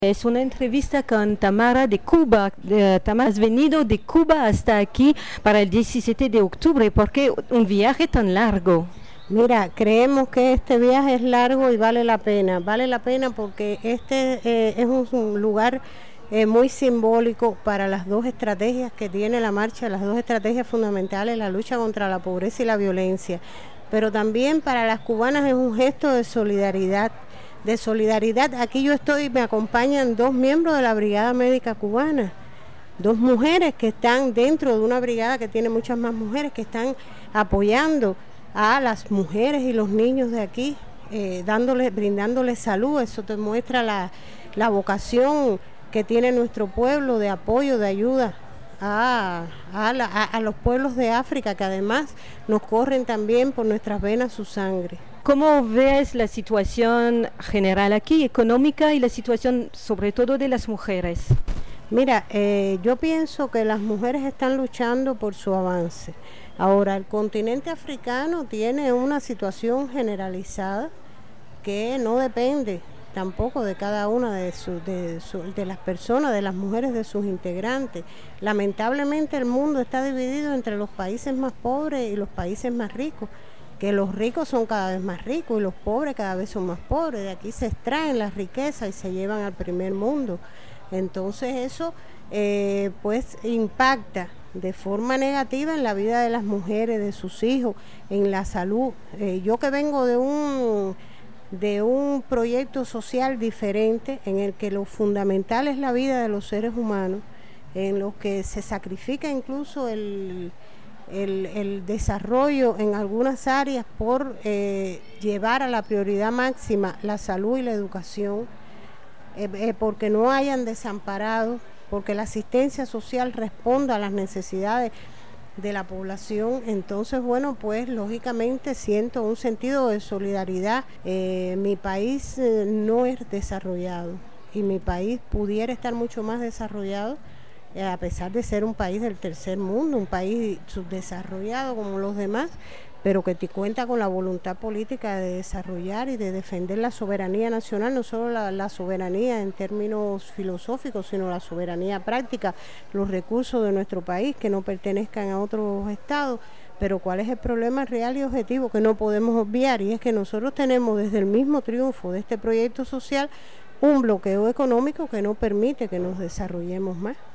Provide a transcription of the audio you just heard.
Es una entrevista con Tamara de Cuba. Tamara, has venido de Cuba hasta aquí para el 17 de octubre. ¿Por qué un viaje tan largo? Mira, creemos que este viaje es largo y vale la pena. Vale la pena porque es un lugar muy simbólico para las dos estrategias que tiene la marcha, las dos estrategias fundamentales, la lucha contra la pobreza y la violencia. Pero también para las cubanas es un gesto de solidaridad. Aquí yo estoy, me acompañan dos miembros de la Brigada Médica Cubana, dos mujeres que están dentro de una brigada que tiene muchas más mujeres que están apoyando a las mujeres y los niños de aquí, brindándoles salud. Eso te muestra la vocación que tiene nuestro pueblo de apoyo, de ayuda a los pueblos de África, que además nos corren también por nuestras venas su sangre. ¿Cómo ves la situación general aquí, económica, y la situación sobre todo de las mujeres? Mira, yo pienso que las mujeres están luchando por su avance. Ahora, el continente africano tiene una situación generalizada que no depende tampoco de cada una de las personas, de las mujeres, de sus integrantes. Lamentablemente el mundo está dividido entre los países más pobres y los países más ricos, que los ricos son cada vez más ricos y los pobres cada vez son más pobres. De aquí se extraen las riquezas y se llevan al primer mundo. Entonces eso pues impacta de forma negativa en la vida de las mujeres, de sus hijos, en la salud. Yo que vengo de un proyecto social diferente en el que lo fundamental es la vida de los seres humanos, en los que se sacrifica incluso el desarrollo en algunas áreas por llevar a la prioridad máxima la salud y la educación, porque no hayan desamparados, porque la asistencia social responda a las necesidades de la población. Entonces, bueno, pues lógicamente siento un sentido de solidaridad. Mi país no es desarrollado y mi país pudiera estar mucho más desarrollado, a pesar de ser un país del tercer mundo, un país subdesarrollado como los demás, pero que te cuenta con la voluntad política de desarrollar y de defender la soberanía nacional, no solo la soberanía en términos filosóficos, sino la soberanía práctica, los recursos de nuestro país que no pertenezcan a otros estados. Pero ¿cuál es el problema real y objetivo que no podemos obviar? Y es que nosotros tenemos desde el mismo triunfo de este proyecto social un bloqueo económico que no permite que nos desarrollemos más.